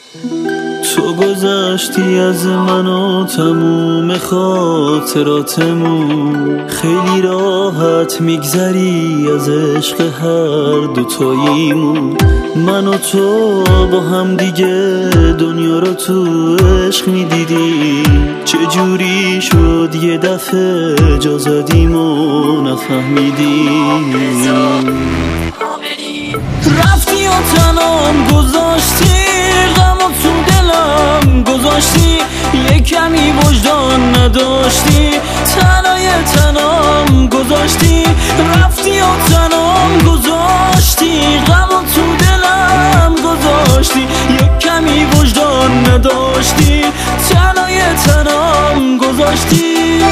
تو گذشتی از من و تموم خاطراتمون، خیلی راحت میگذری از عشق هر دوتاییمون. من و تو با هم دیگه دنیا رو تو عشق میدیدی، چجوری شد یه دفعه جا زدیم و نفهمیدیم. رفتی و تنام گذاشتی، غم و تو دلم گذاشتی، یه کمی وجدان نداشتی، تنهای تنام گذاشتی. رفتی و تنام گذاشتی، غم و تو دلم گذاشتی، یه کمی وجدان نداشتی، تنهای تنام گذاشتی.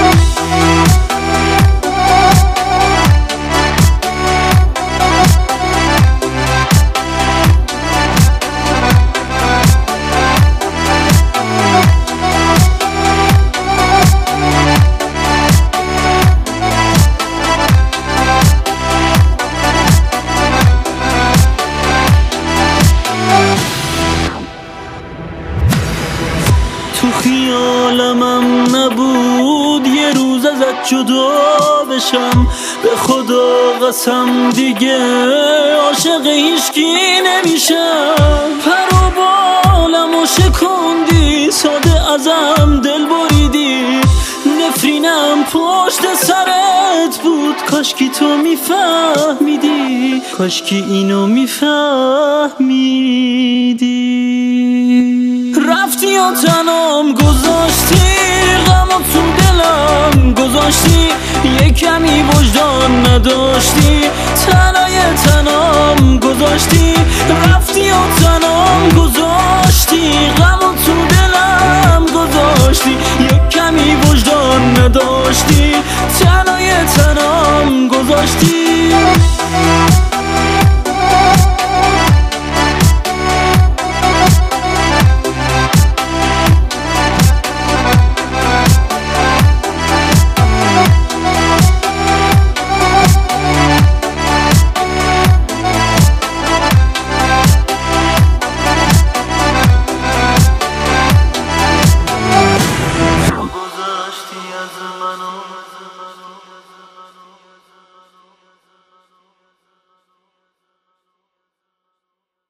تو خیالمم نبود یه روز ازت جدا بشم، به خدا قسم دیگه عاشق هیچکی نمیشم. پر و بالمو شکندی، ساده ازم دل بریدی، نفرینم پشت سرت بود، کاشکی تو میفهمیدی، کاشکی اینو میفهمیدی. رفتی و تنام گذاشتی، غم و تو دلم گذاشتی، یه کمی وجدان نداشتی، تنهای تنام گذاشتی. رفتی و تنام گذاشتی، غم و تو دلم گذاشتی، یه کمی وجدان نداشتی، تنهای تنام گذاشتی.